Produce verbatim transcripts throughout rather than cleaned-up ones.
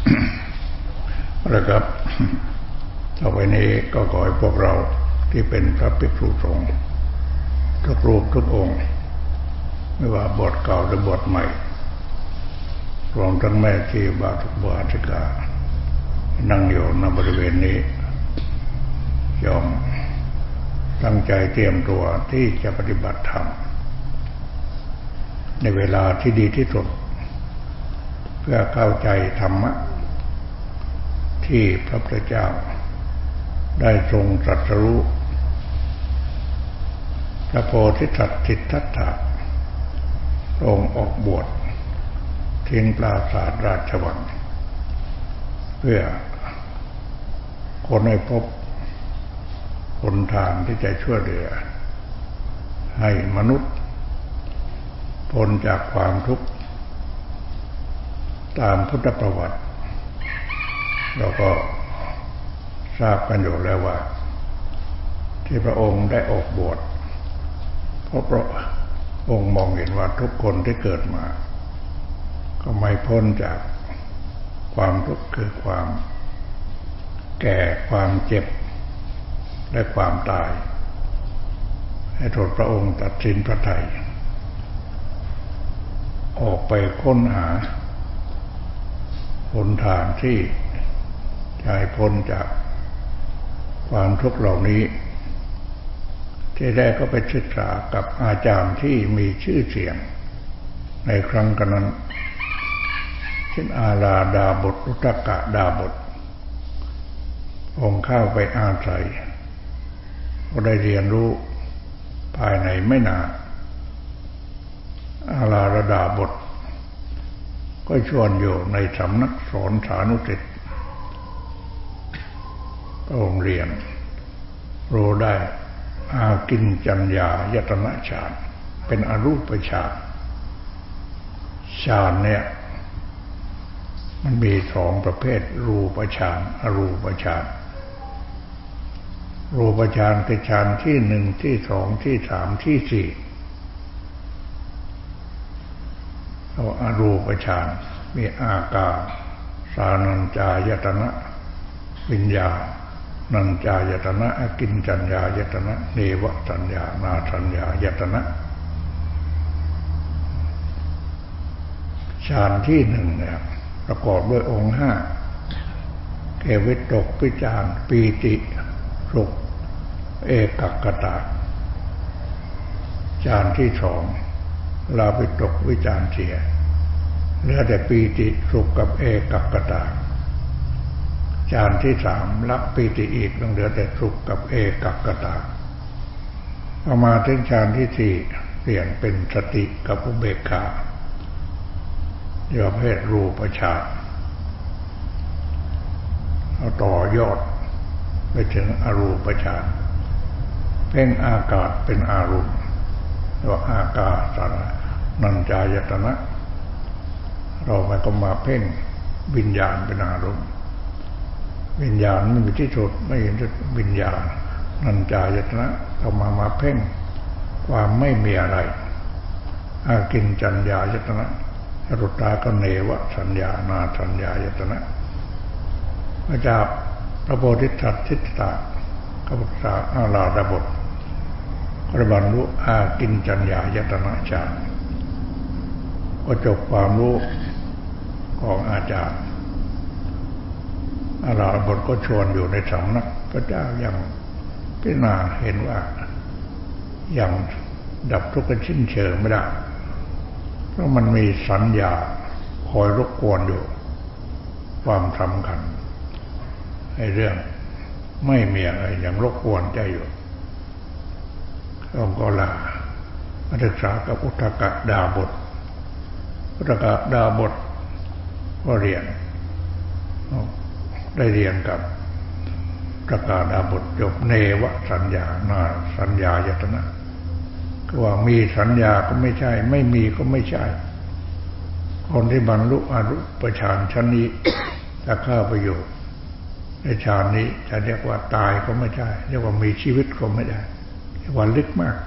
แล้วครับต่อไปนี้ก็ขอให้พวกเราที่เป็นพระภิกษุสงฆ์ทุกรูปทุกองค์ไม่ว่าบทเก่าหรือบทใหม่รวมทั้งแม่ชีบาทุกบาทิกานั่งอยู่ในบริเวณนี้ยอมตั้งใจเตรียมตัวที่จะปฏิบัติธรรมในเวลาที่ดีที่สุดเพื่อเข้าใจธรรมะที่พระพุทธเจ้าได้ทรงตรัสรู้พระโพธิสัตว์สิทธัตถะองค์ออกบวชทิ้งปราสาทราชวังเพื่อคนให้พบหนทางที่จะช่วยเหลือให้มนุษย์พ้นจากความทุกข์ตามพุทธประวัติเราก็ทราบกันอยู่แล้วว่าที่พระองค์ได้ออกบวชเพราะพระองค์มองเห็นว่าทุกคนที่เกิดมาก็ไม่พ้นจากความทุกข์คือความแก่ความเจ็บและความตายให้ทดพระองค์ตัดสินพระทัยออกไปค้นหาหนทางที่จะให้พ้นจากความทุกข์เหล่านี้ที่ได้ก็ไปศึกษากับอาจารย์ที่มีชื่อเสียงในครั้งนั้นเช่นอาลาดาบทอุทกะดาบทองค์เข้าไปอาศัยก็ได้เรียนรู้ภายในไม่นานอาลาดาบทก็ชวนอยู่ในสำนักสอนสานุสิทธิ์พระองค์เรียนรู้ได้อากินจัญญายตนะฌานเป็นอรูปฌานฌานเนี่ยมันมีสองประเภทรูปฌานอรูปฌานรูปฌานคือฌานที่หนึ่งที่สองที่สามที่สี่เอาอรูปฌานมีอากาสานัญจายตนะวิญญาณนัญจายตนะอกินจัญญายตนะเนวสัญญานาสัญญายตนะฌานที่หนึ่งเนี่ยประกอบด้วยองค์ห้าเกวิตกวิจารปีติสุขเอกัคตาฌานที่สองลาวิตกวิจารเสียเหลือแต่ปีติสุขกับเอกัคตาฌานที่สามละปีติอีกต้องเหลือแต่สุขกับเอกัคตาพอมาถึงฌานที่สี่เปลี่ยนเป็นสติกับอุเบกขาเรียกว่าเพศรูปฌานเอาต่อยอดไปถึงอรูปฌานเพ่งอากาศเป็นอารมณ์เรียกว่าอากาสานัญจายตนะเราไปก็มาเพ่งวิญญาณเป็นอารมณ์วิญญาณไม่มีที่สุดไม่เห็นวิญญาณนัญจายตนะเรามามาเพ่งความไม่มีอะไรอากินจัญญายตนะรุตตากเนวสัญญานาสัญญายตนะพระเจ้าพระโพธิสัตว์สิทธัตถะกับพระอาลาดาบทก็บรรลุอากินจัญญายตนะฌานก็จบความรู้ของอาจารย์อาลาดาบทก็ชวนอยู่ในสำนักพระเจ้ายังพิจารณาเห็นว่ายังดับทุกข์สิ้นเชิงไม่ได้เพราะมันมีสัญญาคอยรบกวนอยู่ความสำคัญในเรื่องไม่มีอะไรอย่างรบกวนใจอยู่องค์ก็ลามาศึกษากับอุทกะดาบทอุทกะดาบทก็เรียนได้เรียนกับอุทกะดาบทจบเนวสัญญานาสัญญายตนะก็ว่ามีสัญญาก็ไม่ใช่ไม่มีก็ไม่ใช่คนที่บรรลุอรูปฌานชั้นนี้ถ้าเข้าไปอยู่ในฌานนี้จะเรียกว่าตายก็ไม่ใช่เรียกว่ามีชีวิตก็ไม่ได้เรียกว่าลึกมาก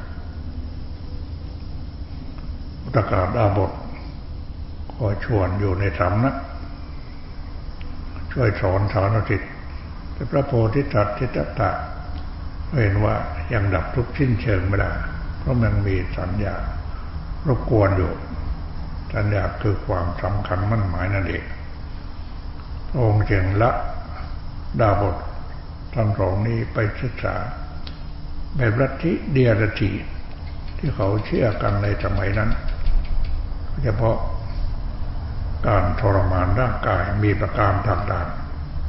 อุทกะดาบทก็ชวนอยู่ในสำนักช่วยสอนสานุสิทธิ์แต่พระโพธิสัตว์ทิฏฐะเห็นว่ายังดับทุกข์สิ้นเชิงไม่ได้เพราะมันมีสัญญารบกวนอยู่สัญญาคือความสำคัญมั่นหมายนั่นเององค์จึงละดาบททั้งสองนี้ไปศึกษาแบบลัทธิเดียรถีที่เขาเชื่อกันในสมัยนั้นเฉพาะการทรมานร่างกายมีประการต่าง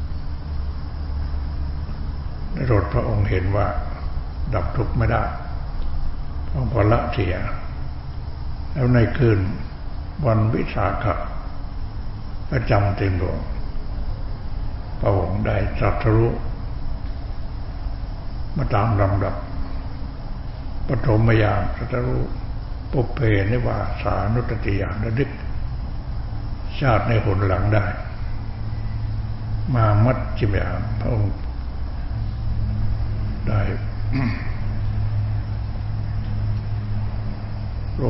ๆในรถพระองค์เห็นว่าดับทุกข์ไม่ได้ต้องพอละเสียแล้วในคืนวันวิสาขะประจำเต็มดวงพระองค์ได้ตรัสรู้มาตามลำดับปฐมญาณตรัสรู้ปุพเพนิวาสานุสติญาณระลึกชาติในหนหลังได้มามัชฌิมญาณพระองค์ได้โล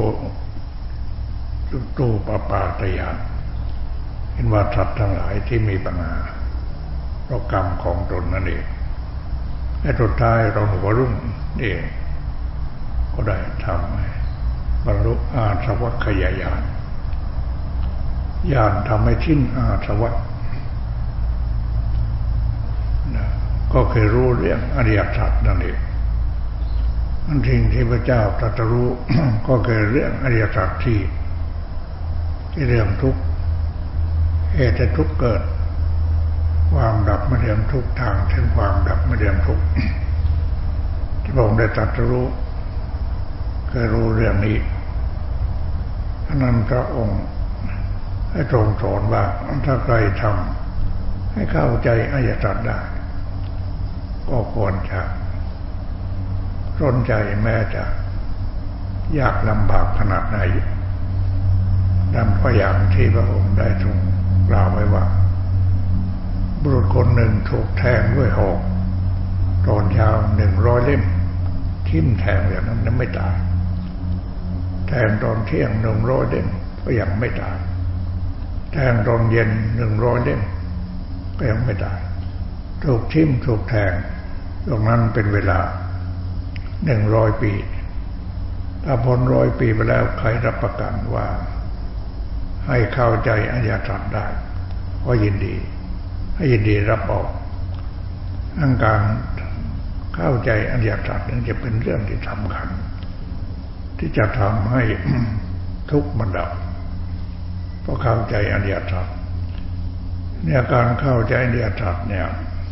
ตูปปาตญาณเห็นว่าสัตว์ทั้งหลายที่มีปัญหาเพราะกรรมของตนนั่นเองและสุดท้ายเราหัวรุ่งเองก็ได้ทำให้บรรลุอาสวัคยญาณญาณทำให้สิ้นอาสวะนะก็คือรู้เรื่องอริยสัจนั่นเองอันสิ่งที่พระเจ้าตรัสรู้ ก็คือเรื่องอริยสัจที่ที่เรื่องทุกข์เหตุทุกข์เกิดความดับไม่เรื่องทุกข์ทางถึงความดับไม่เรื่องทุกข์ ที่พระองค์ได้ตรัสรู้คือรู้เรื่องนี้อันนั้นพระองค์ให้ทรงสอนว่าถ้าใครทำให้เข้าใจอริยสัจได้ก็ควรจะสนใจแม้จะยากลำบากขนาดไหนดังตัวอย่างที่พระองค์ได้ทรงกล่าวไว้ว่าบุรุษคนหนึ่งถูกแทงด้วยหอกตอนเช้าหนึ่งร้อยเล่มทิ่มแทงอย่างนั้นยังไม่ตายแทงตอนเที่ยงหนึ่งร้อยเล่มก็ยังไม่ตายแทงตอนเย็นหนึ่งร้อยเล่มก็ยังไม่ตายถูกทิ่มถูกแทงตรงนั้นเป็นเวลาหนึ่งร้อยปีถ้าพ้นร้อยปีไปแล้วใครรับประกันว่าให้เข้าใจอริยสัจได้ก็ยินดีให้ยินดีรับออกอันการเข้าใจอริยสัจนั้นจะเป็นเรื่องที่สำคัญที่จะทำให้ ทุกข์มันดับเพราะเข้าใจอริยสัจเนี่ยการเข้าใจอริยสัจเนี่ย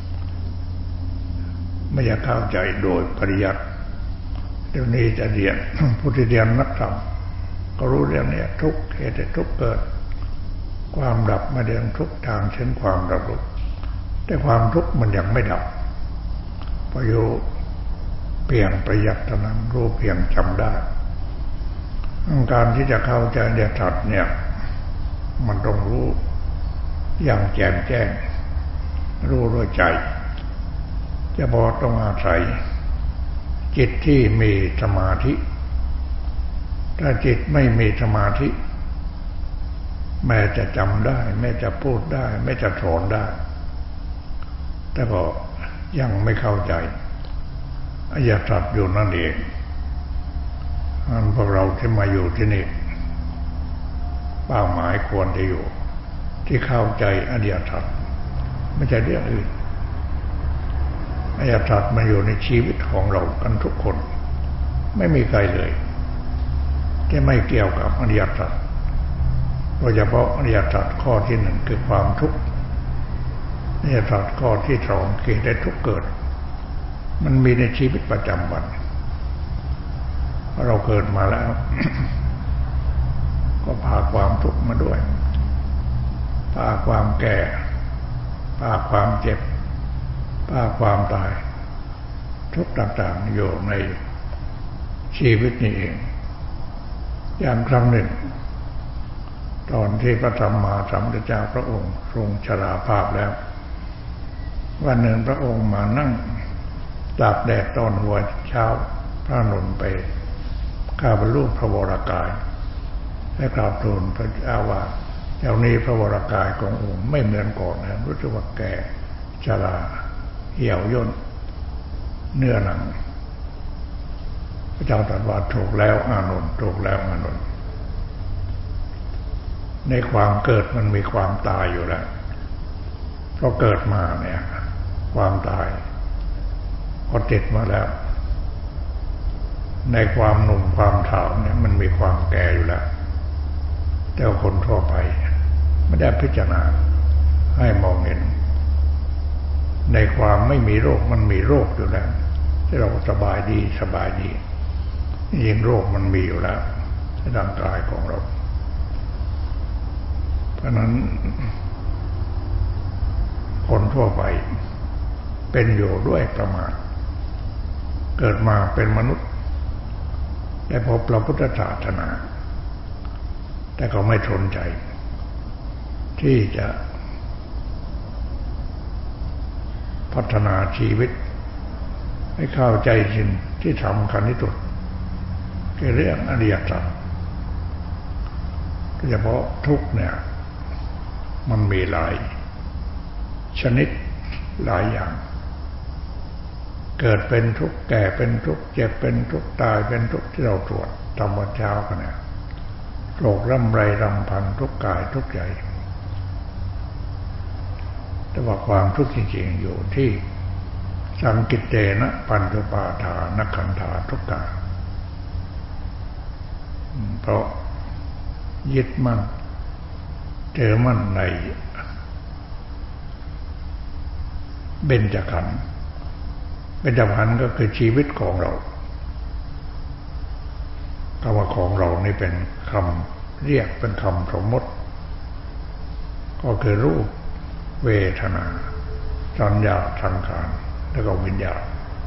ไม่อยากเข้าใจโดยปริยัติเดี๋ยวนี้จะเรียน ผู้ที่เรียนนักธรรมก็รู้เรื่องนี้ทุกเหตุทุกเกิดความดับมาเรื่องทุกทางเช่นความดับทุกแต่ความทุกข์มันยังไม่ดับพออยู่เพียงประหยัดเท่านั้นรู้เพียงจำได้การที่จะเข้าใจอริยสัจเนี่ยมันต้องรู้อย่างแจ่มแจ้งรู้ด้วยใจจะพอต้องอาศัยจิตที่มีสมาธิถ้าจิตไม่มีสมาธิแม้จะจำได้แม้จะพูดได้แม้จะสอนได้แต่ก็ยังไม่เข้าใจอริยสัจอยู่นั่นเองอันพวกเราที่มาอยู่ที่นี่เป้าหมายควรจะอยู่ที่เข้าใจอริยสัจไม่ใช่เรื่องอื่นอริยสัจมาอยู่ในชีวิตของเรากันทุกคนไม่มีใครเลยที่ไม่เกี่ยวกับอริยสัจโดยเฉพาะอริยสัจข้อที่หนึ่งคือความทุกข์อริยสัจข้อที่สองคือได้ทุกข์เกิดมันมีในชีวิตประจำวันเราเกิดมาแล้ว ก็พาความทุกข์มาด้วยพาความแก่พาความเจ็บพาความตายทุกต่างๆอยู่ในชีวิตนี้เองอย่างครั้งหนึ่งตอนที่พระสัมมาสัมพุทธเจ้าพระองค์ทรงชราภาพแล้ววันหนึ่งพระองค์มานั่งตากแดดตอนหัวเช้าพระนนท์ไปข้าพเจ้าพระวรากายและกราบทูลพระเจ้าว่าเดี๋ยวนี้พระวรากายขององค์ไม่เหมือนก่อนนะรู้สึกว่าแก่ชราเหี่ยวย่นเนื้อหนังพระเจ้าตรัสว่าถูกแล้วอานนท์ถูกแล้วอานนท์ในความเกิดมันมีความตายอยู่แล้วเพราะเกิดมาเนี่ยความตายพอติดมาแล้วในความหนุ่มความสาวเนี่ยมันมีความแก่อยู่แล้วแต่คนทั่วไปไม่ได้พิจารณาให้มองเห็นในความไม่มีโรคมันมีโรคอยู่แล้วที่เราสบายดีสบายดียิ่งโรคมันมีอยู่แล้วในร่างกายของเราเพราะนั้นคนทั่วไปเป็นอยู่ด้วยประมาทเกิดมาเป็นมนุษย์ได้พบพระพุทธศาสนาแต่เขาไม่สนใจที่จะพัฒนาชีวิตให้เข้าใจสิ่งที่สำคัญที่สุดคือเรื่องอริยสัจโดยเฉพาะทุกข์เนี่ยมันมีหลายชนิดหลายอย่างเกิดเป็นทุกข์แก่เป็นทุกข์เจ็บเป็นทุกข์ตายเป็นทุกข์ที่เราตรวจทำวันเช้ากันเนี่ยโรคร่ำไรรำพันทุกข์กายทุกข์ใจแต่ว่าความทุกข์จริงๆอยู่ที่สังกิตเตนะปัญจุปาทานขันธาทุกขาเพราะยึดมั่นเจอมั่นในเบญจขันธ์เบญจขันธ์ก็คือชีวิตของเราคำว่าของเรานี่เป็นคำเรียกเป็นคำสมมติก็คือรูปเวทนาสัญญาสังขารแล้วก็วิญญาณ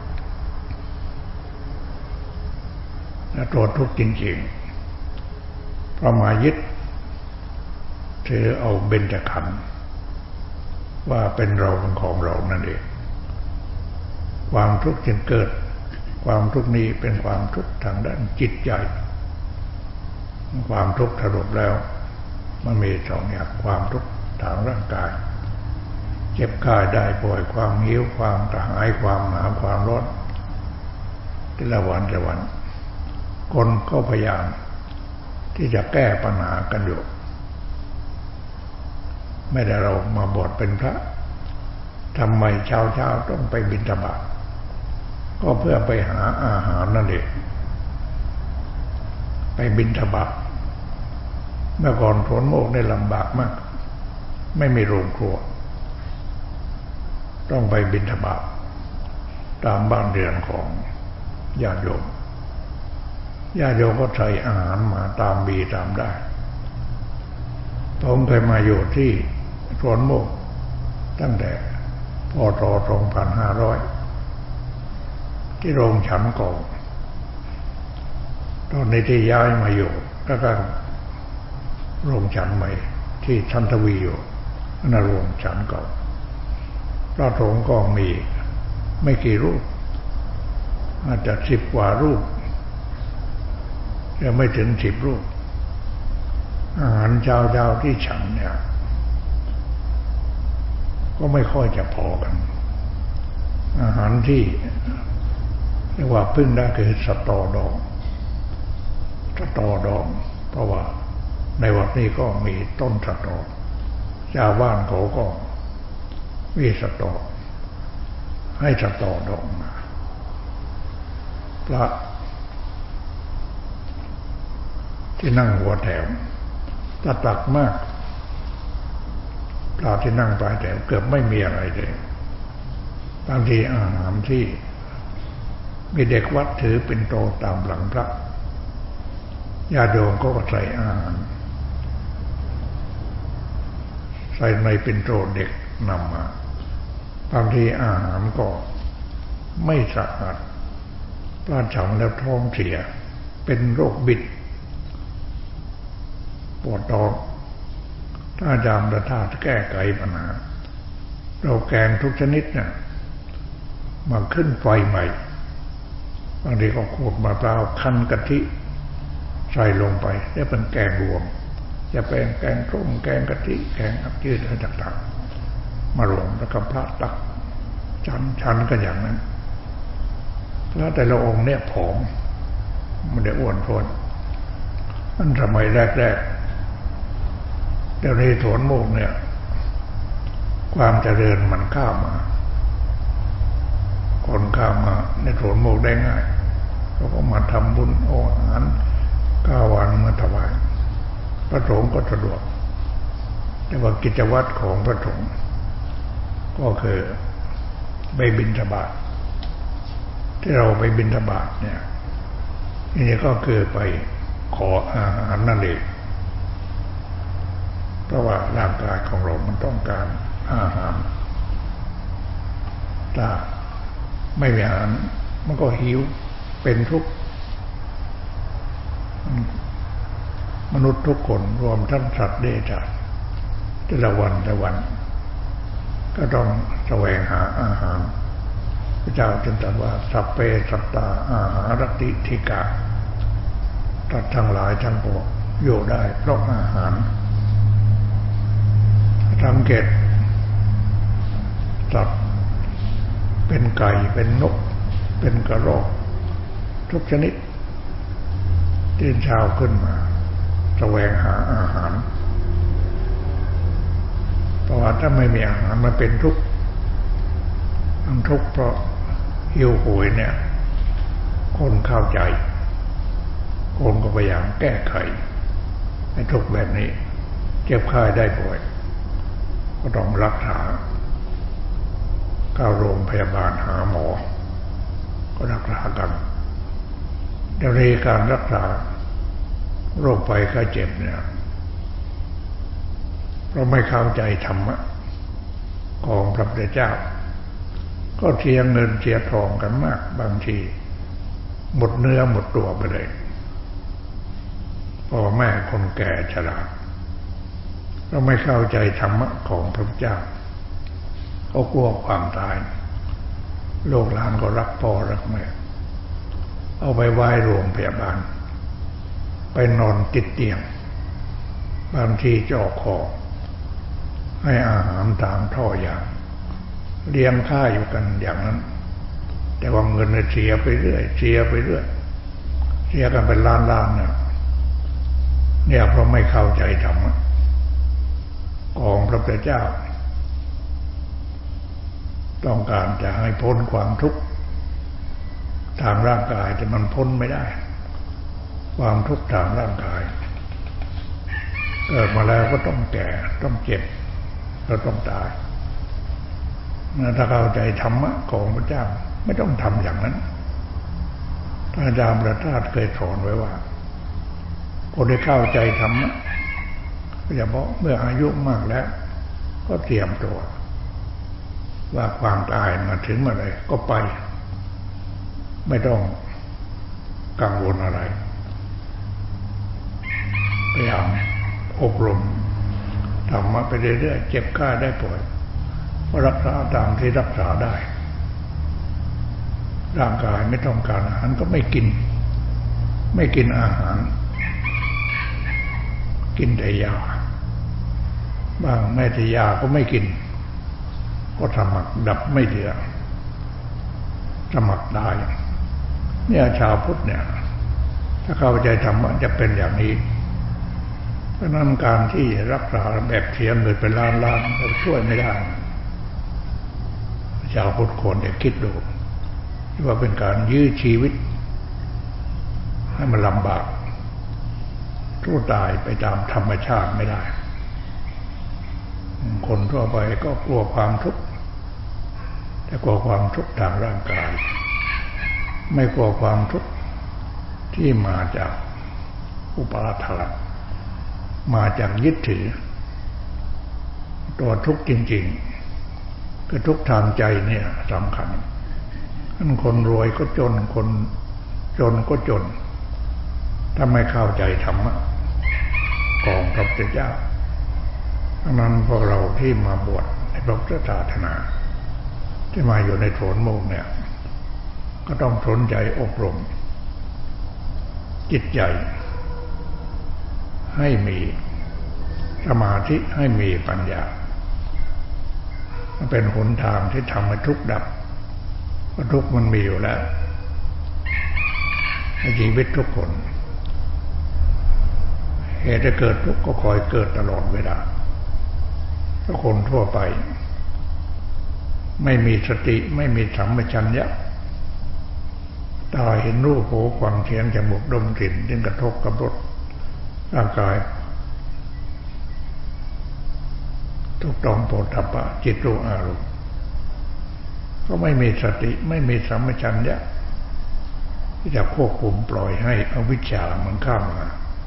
และตัวทุกข์จริงๆเพราะมายึดถือเอาเบญจขันธ์ว่าเป็นเราเป็นของเรานั่นเองความทุกข์จึงเกิดความทุกข์นี้เป็นความทุกข์ทางด้านจิตใจความทุกข์สรุปแล้วมันมีสองอย่างความทุกข์ทางร่างกายเจ็บกายได้ป่วยความหิวความกระหายความหนาวความร้อนแต่ละวันแต่ละวันคนก็พยายามที่จะแก้ปัญหากันอยู่ไม่ได้เรามาบวชเป็นพระทำไมเช้าเช้าต้องไปบิณฑบาตก็เพื่อไปหาอาหารนั่นเองไปบิณฑบาตเมื่อก่อนฝนโมกได้ลำบากมากไม่มีโรงครัวต้องไปบิณฑบาตตามบ้านเรือนของญาติโยมญาติโยมก็ใส่อาหารมาตามบีตามได้ผมเคยมาอยู่ที่สวนโมกตั้งแต่พ.ศ. สองพันห้าร้อยที่โรงฉันก่อนตอนนี้ที่ย้ายมาอยู่ก็ก็โรงฉันใหม่ที่ชันทวีอยู่นั่นโรงฉันเก่าพระสงฆ์ก็มีไม่กี่รูปอาจจะสิบกว่ารูปยังไม่ถึงสิบรูปอาหารเช้าๆที่ฉันเนี่ยก็ไม่ค่อยจะพอกันอาหารที่เรียกว่าพึ่งได้คือสตอดองสตอดองเพราะว่าในวัดนี้ก็มีต้นสตอชาวบ้านเขาก็มีสตอให้สตอดองมาพระที่นั่งหัวแถวตัดตักมากพระที่นั่งปลายแถวเกือบไม่มีอะไรเลยบางทีอาหารที่มีเด็กวัดถือเป็นโตตามหลังพระญาติโยมก็ใส่อาหารใส่ในเป็นโตเด็กนำมาบางทีอาหารก็ไม่สะอาดพระฉันแล้วท้องเสียเป็นโรคบิดปวดท้องถ้าอาจารย์ประทาแก้ไขปัญหาเราแกงทุกชนิดเนี่ยมาขึ้นไฟใหม่บางทีก็ขูดมะพร้าวคั้นกะทิใส่ลงไปแล้วเป็นแกงรวมจะเป็นแกงส้มแกงกะทิแกงอับจืดอะไรต่างๆมารวมแล้วก็พระตักชั้นชั้นก็อย่างนั้นแล้วแต่ละองค์เนี่ยผอมไม่ได้อ้วนท้วนนั่นสมัยแรกๆเดี๋ยวนี้สวนโมกเนี่ยความเจริญมันข้ามมาคนข้ามมาในสวนโมกได้ง่ายเขาก็มาทำบุญเอาอาหารก้าวันมาถวายพระสงฆ์ก็สะดวกแต่ว่ากิจวัตรของพระสงฆ์ก็คือไปบิณฑบาตที่เราไปบิณฑบาตเนี่ยนี่ก็คือไปขออาหารนั่นเองเพราะว่าร่างกายของเรามันต้องการอาหารถ้าไม่มีอาหารมันก็หิวเป็นทุกข์มนุษย์ทุกคนรวมทั้งสัตว์เดรัจฉานแต่ละวันแต่ละวันก็ต้องแสวงหาอาหารพระเจ้าจึงตรัสว่าสัพเพสัตตาอาหารติทิกาตัดทั้งหลายทั้งปวงอยู่ได้เพราะอาหารสังเกตสัตว์เป็นไก่เป็นนกเป็นกระรอกทุกชนิดตื่นเช้าขึ้นมาแสวงหาอาหารเพราะว่าถ้าไม่มีอาหารมันเป็นทุกข์มันทุกข์เพราะหิวโหยเนี่ยคนเข้าใจคนก็พยายามแก้ไขให้ทุกข์แบบนี้เจ็บไข้ได้ป่วยก็ต้องรักษาเข้าโรงพยาบาลหาหมอก็รักษากันแต่ในการรักษาโรคภัยไข้เจ็บเนี่ยเราไม่เข้าใจธรรมะของพระพุทธเจ้าก็เสียเงินเสียทองกันมากบางทีหมดเนื้อหมดตัวไปเลยพ่อแม่คนแก่ชราเราไม่เข้าใจธรรมะของพระพุทธเจ้าเขากลัวความตายโลกหลานก็รักพ่อรักแม่เอาไปไว้โรงพยาบาลไปนอนติดเตียงบางทีจ่อคอให้อาหารทางท่อยางเลี้ยงข้าอยู่กันอย่างนั้นแต่ว่าเงินเสียไปเรื่อยเสียไปเรื่อยเสียกันเป็นล้านล้านเนี่ยเนี่ยเพราะไม่เข้าใจธรรมะของพระพุทธเจ้าต้องการจะให้พ้นความทุกข์ทางร่างกายแต่มันพ้นไม่ได้ความทุกข์ทางร่างกายเกิดมาแล้วก็ต้องแก่ต้องเจ็บแล้วต้องตายถ้าเข้าใจธรรมะของพระเจ้าไม่ต้องทำอย่างนั้นท่านอาจารย์ประทาสเคยสอนไว้ว่าคนที่เข้าใจธรรมะโดยเฉพาะเมื่ออายุมากแล้วก็เตรียมตัวว่าความตายมาถึงเมื่อไหร่ก็ไปไม่ต้องกังวลอะไรพยายามอบรมธรรมะไปเรื่อยๆเจ็บไข้ได้ป่วยก็รักษาตามที่รักษาได้ร่างกายไม่ต้องการอาหารก็ไม่กินไม่กินอาหารกินแต่ยาบางแม้แต่ยาก็ไม่กินก็สมัครดับไม่เหลือสมัครได้เนี่ยชาวพุทธเนี่ยถ้าเข้าใจธรรมะจะเป็นอย่างนี้เพราะนั้นการที่รักษาแบบเทียมเลยเป็นล้านล้านเราช่วยไม่ได้ชาวพุทธควรจะคิดดูว่าเป็นการยื้อชีวิตให้มันลำบากทุกตายไปตามธรรมชาติไม่ได้คนทั่วไปก็กลัวความทุกข์แต่กลัวความทุกข์ทางร่างกายไม่กลัวความทุกข์ที่มาจากอุปาทานมาจากยึดถือตัวทุกข์จริงๆคือทุกข์ทางใจเนี่ยสำคัญคนรวยก็จนคนจนก็จนถ้าไม่เข้าใจธรรมะของพระพุทธเจ้าดังนั้นพวกเราที่มาบวชในพระพุทธศาสนาที่มาอยู่ในโถนโมกเนี่ยก็ต้องสนใจอบรมจิตใจให้มีสมาธิให้มีปัญญามันเป็นหนทางที่ทำให้ทุกข์ดับเพราะทุกข์มันมีอยู่แล้วในชีวิตทุกคนเหตุจะเกิดทุกข์ก็คอยเกิดตลอดเวลาถ้าคนทั่วไปไม่มีสติไม่มีสัมปชัญญะตาเห็นรูปหูฟังเสียงจมูกดมกลิ่นลิ้นกระทบกับรสร่างกายทุกต้องโผฏฐัพพะจิตรู้อารมณ์ก็ไม่มีสติไม่มีสัมปชัญญะที่จะควบคุมปล่อยให้อวิชชามันเข้ามา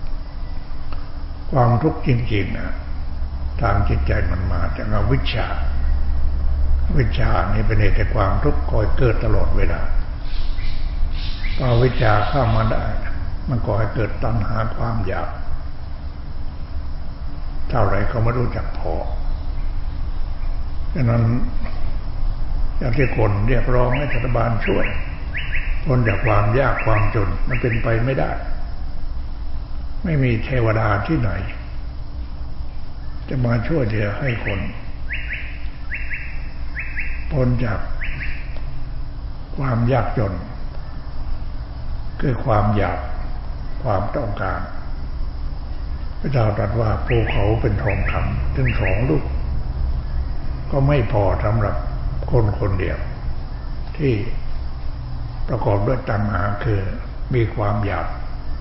ความทุกข์จริงๆนะทางจิตใจมันมาจากอวิชชาอวิชชานี่เป็นเหตุแห่งความทุกข์คอยเกิดตลอดเวลาพออวิชชาเข้ามาได้มันก่อให้เกิดตัณหาความอยากเท่าไรก็ไม่รู้จักพอฉะนั้นอยากที่คนเรียกร้องให้รัฐบาลช่วยพ้นจากความยากความจนมันเป็นไปไม่ได้ไม่มีเทวดาที่ไหนจะมาช่วยเหลือให้คนพ้นจากความยากจนคือความอยากความต้องการพระเจ้าตรัสว่าภูเขาเป็นทองคำถึงสองลูกก็ไม่พอสำหรับคนคนเดียวที่ประกอบด้วยตัณหาคือมีความอยาก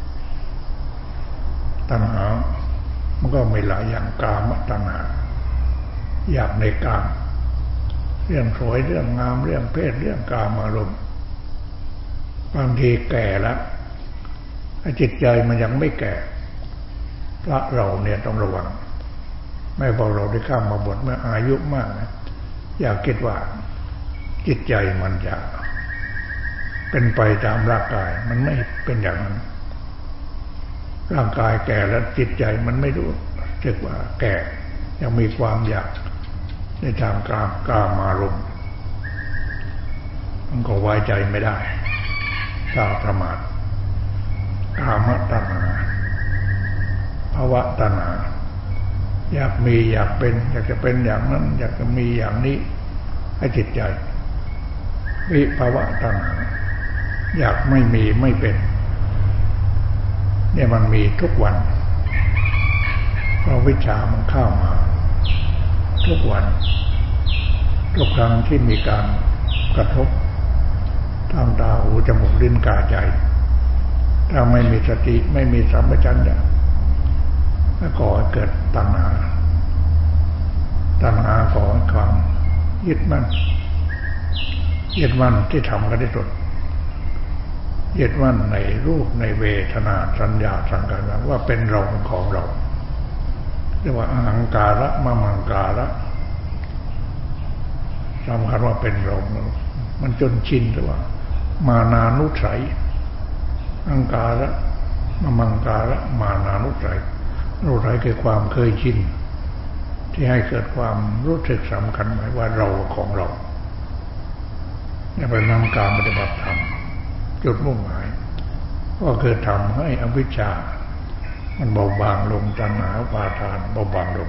ตัณหามันก็มีหลายอย่างกามตัณหาอยากในกามเรื่องสวยเรื่องงามเรื่องเพศเรื่องกามอารมณ์บางทีแก่แล้วจิตใจมันยังไม่แก่พระเราเนี่ยต้องระวังไม่พอเราได้ข้ามมาบทเมื่ออายุมากนะอย่าคิดว่าจิตใจมันจะเป็นไปตามร่างกายมันไม่เป็นอย่างนั้นร่างกายแก่แล้วจิตใจมันไม่รู้สึกว่าแก่ยังมีความอยากในทางกามกามารมณ์มันก็ไว้ใจไม่ได้ถ้าประมาทกามตัณหาภวตัณหาอยากมีอยากเป็นอยากจะเป็นอย่างนั้นอยากจะมีอย่างนี้ให้จิตใจวิภวตัณหาอยากไม่มีไม่เป็นเนี่ยมันมีทุกวันเพราะวิชามันเข้ามาทุกวันทุกครั้งที่มีการกระทบทางตาหูจมูกลิ้นกายใจถ้าไม่มีสติไม่มีสัมปชัญญะก็ก่อให้เกิดตัณหาตัณหาก่อให้ความยึดมั่นยึดมั่นที่ทำกันที่สุดยึดมั่นในรูปในเวทนาสัญญาสังขารว่าเป็นเราเป็นของเราเรียกว่าอหังการะมะมังการะสำคัญว่าเป็นเรามันจนชินหรือว่ามานานุสัยอังการะมะมังการะมานานุสัยนุสัยคือความเคยชินที่ให้เกิดความรู้สึกสำคัญหมายว่าเราของเราเนี่ยเป็นนำการปฏิบัติธรรมจุดมุ่งหมายก็คือทำให้อวิชชามันเบาบางลงตัณหาอุปาทานเบาบางลง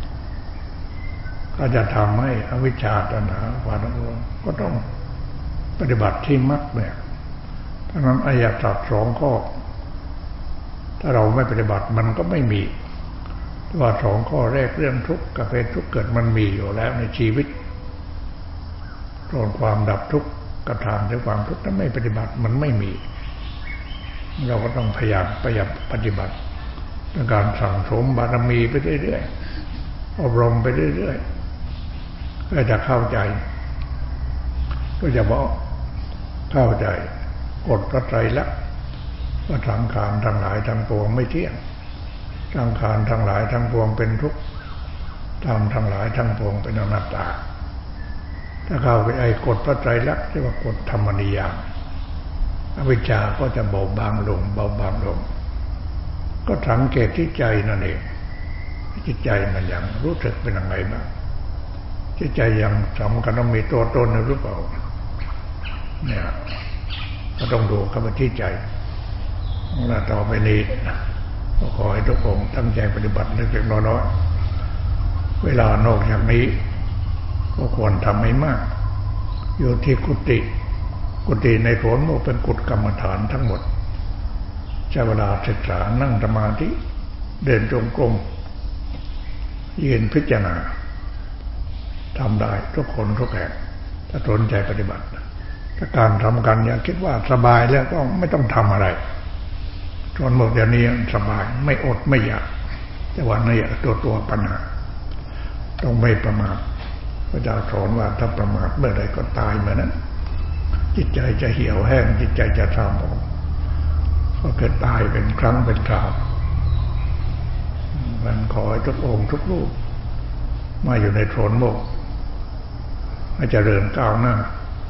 ก็จะทำให้อวิชชาตัณหาอุปาทานลงก็ต้องปฏิบัติที่มรรคแบบเพราะนั้นอริยสัจสองข้อถ้าเราไม่ปฏิบัติมันก็ไม่มีว่าสองข้อแรกเรื่องทุกข์กับเป็นทุกข์เกิดมันมีอยู่แล้วในชีวิตส่วนความดับทุกข์กระทำด้วยความทุกข์นั้นไม่ปฏิบัติมันไม่มีเราก็ต้องพยายามพยายามปฏิบัติด้วยการสั่งสมบารมีไปเรื่อยๆอบรมไปเรื่อยๆก็จะเข้าใจก็จะบอกเข้าใจกฎพระไตรลักษณ์ว่าสังขารทั้งหลายทั้งปวงไม่เที่ยงสังขารทั้งหลายทั้งปวงเป็นทุกข์ธรรมทั้งหลายทั้งปวงเป็นอนัตตาถ้าเข้าไปไอ้กฎพระไตรลักษณ์เรียกว่ากฎธรรมนิยามอวิชชาก็จะเบาบางลงเบาบางลงก็สังเกตที่ใจนั่นเองจิตใจมันยังรู้สึกเป็นยังไงบ้างจิตใจยังสำคัญต้องมีตัวตนหรือเปล่าเนี่ยก็ต้องดูเข้าไปที่ใจแล้วต่อไปนี้ก็ขอให้ทุกองตั้งใจปฏิบัติเล็กๆน้อยๆเวลานอกจากนี้ก็ควรทำให้มากอยู่ที่กุฏิกุฏิในโถนโมกเป็นกุฏกรรมฐานทั้งหมดใช้เวลาศึกษานั่งสมาธิเดินจงกรมยืนพิจารณาทำได้ทุกคนทุกแห่งถ้าสนใจปฏิบัติถ้าการทำกันอย่าคิดว่าสบายแล้วก็ไม่ต้องทำอะไรจนหมดเดี๋ยวนี้สบายไม่อดไม่อยากแต่ว่านี่ตัวตัวปัญหาต้องไม่ประมาทพระเจ้าสอนว่าถ้าประมาทเมื่อใดก็ตายเมื่อนั้นจิตใจจะเหี่ยวแห้งจิตใจจะทรามออกก็เกิดตายเป็นครั้งเป็นคราวมันขอให้ทุกองค์ทุกรูปมาอยู่ในโถนโมกข์ให้เจริญก้าวหน้า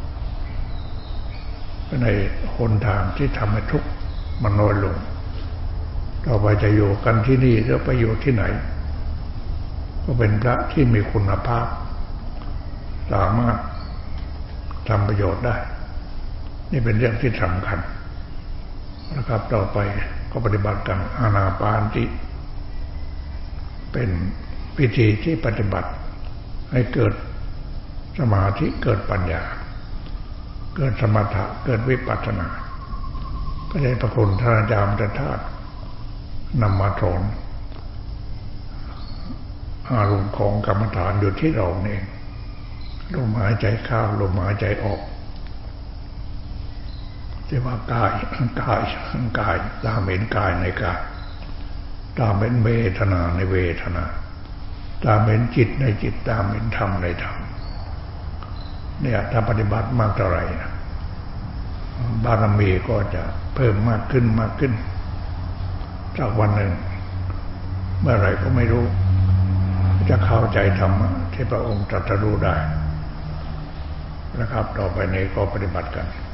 ในหนทางที่ทำให้ทุกข์มันน้อยลงต่อไปจะอยู่กันที่นี่หรือไปอยู่ที่ไหนก็เป็นพระที่มีคุณภาพสามารถทำประโยชน์ได้นี่เป็นเรื่องที่สำคัญนะครับต่อไปก็ปฏิบัติกันอานาปานสติเป็นวิธีที่ปฏิบัติให้เกิดสมาธิเกิดปัญญาเกิดสมถะเกิดวิปัสสนาก็ได้พระคุณท่านอาจารย์ธาตุนำมาสอนอารมณ์ของกรรมฐานอยู่ที่เราเองลมหายใจเข้าลมหายใจออกที่ว่ากายกายกายตามเห็นกายในกายตามเห็นเวทนาในเวทนาตามเห็นจิตในจิตตามเห็นธรรมในธรรมเนี่ยถ้าปฏิบัติมากเท่าไหร่นะบารมีก็จะเพิ่มมากขึ้นมากขึ้นจากวันหนึ่งเมื่อไหร่ก็ไม่รู้จะเข้าใจธรรมะที่พระองค์ตรัสรู้ได้นะครับต่อไปนี้ก็ปฏิบัติกัน